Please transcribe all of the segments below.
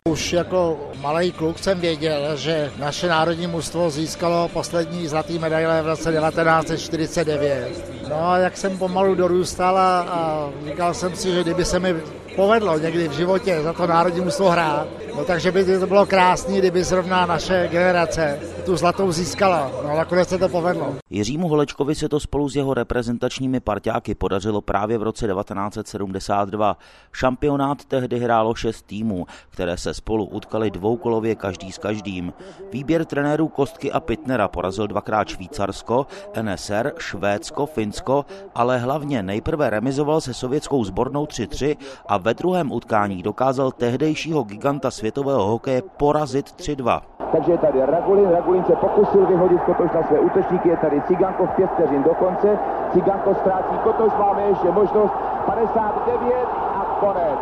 Už jako malý kluk jsem věděl, že naše národní mužstvo získalo poslední zlatý medaile v roce 1949. No a jak jsem pomalu dorůstal a říkal jsem si, že kdyby se mi povedlo někdy v životě za to národní mužstvo hrát, no takže by to bylo krásný, kdyby zrovna naše generace tu zlatou získala. No nakonec se to povedlo. Jiřímu Holečkovi se to spolu s jeho reprezentačními parťáky podařilo právě v roce 1972. Šampionát tehdy hrálo 6 týmů, které se spolu utkali dvoukolově každý s každým. Výběr trenérů Kostky a Pitnera porazil dvakrát Švýcarsko, NSR, Švédsko, Finsko, ale hlavně nejprve remizoval se sovětskou sbornou 3-3 a ve druhém utkání dokázal tehdejšího giganta světového hokeje porazit 3-2. Takže je tady Ragulin se pokusil vyhodit Kotoš na své útočníky, je tady Cigankov 5 vteřin do konce, Cigankov ztrácí Kotoš, máme ještě možnost 59 a konec.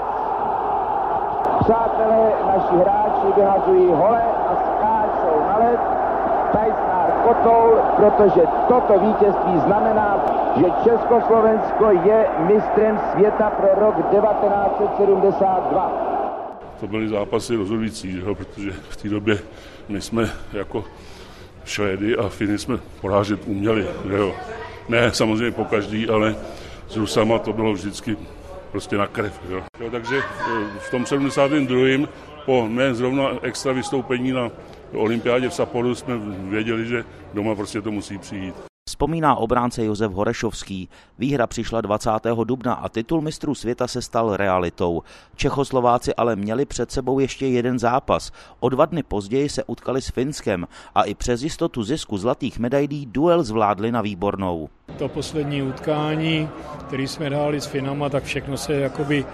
Přátelé, naši hráči vyhazují hole a skáčou na led. Tajsnár Kotoul, protože toto vítězství znamená, že Československo je mistrem světa pro rok 1972. To byly zápasy rozhodující, protože v té době my jsme jako Švédy a Finy jsme porážet uměli. Jo. Ne samozřejmě po každý, ale s Rusama to bylo vždycky prostě na krev. Jo. Takže v tom 72. po ne zrovna extra vystoupení na olympiádě v Sapporu jsme věděli, že doma prostě to musí přijít. Vzpomíná obránce Josef Horešovský. Výhra přišla 20. dubna a titul mistrů světa se stal realitou. Čechoslováci ale měli před sebou ještě jeden zápas. O 2 dny později se utkali s Finskem a i přes jistotu zisku zlatých medailí duel zvládli na výbornou. To poslední utkání, který jsme hráli s Finama, tak všechno se jakoby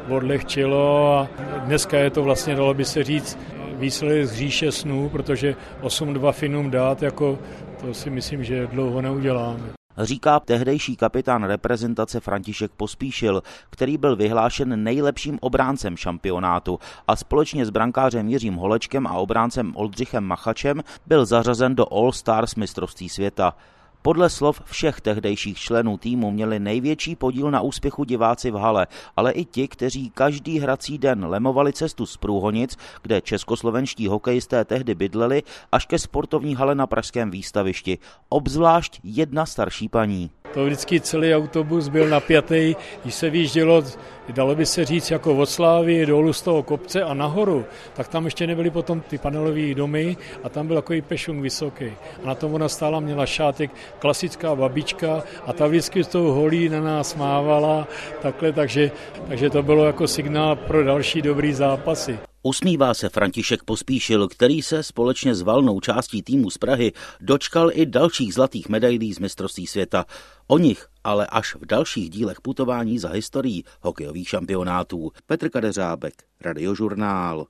odlehčilo a dneska je to vlastně, dalo by se říct, výsledek z říše snů, protože 8-2 Finům dát, jako to si myslím, že dlouho neuděláme. Říká tehdejší kapitán reprezentace František Pospíšil, který byl vyhlášen nejlepším obráncem šampionátu a společně s brankářem Jiřím Holečkem a obráncem Oldřichem Machačem byl zařazen do All Stars mistrovství světa. Podle slov všech tehdejších členů týmu měli největší podíl na úspěchu diváci v hale, ale i ti, kteří každý hrací den lemovali cestu z Průhonic, kde českoslovenští hokejisté tehdy bydleli, až ke sportovní hale na pražském výstavišti. Obzvlášť jedna starší paní. To vždycky celý autobus byl napjatý, když se vyjíždělo, dalo by se říct, jako od Slávy dolů z toho kopce a nahoru, tak tam ještě nebyly potom ty panelové domy a tam byl takový pešung vysoký. A na tom ona stála, měla šátek, klasická babička a ta vždycky s tou holí na nás mávala, takhle, takže to bylo jako signál pro další dobrý zápasy. Usmívá se František Pospíšil, který se společně s valnou částí týmu z Prahy dočkal i dalších zlatých medailí z mistrovství světa. O nich ale až v dalších dílech putování za historií hokejových šampionátů. Petr Kadeřábek, Radiožurnál.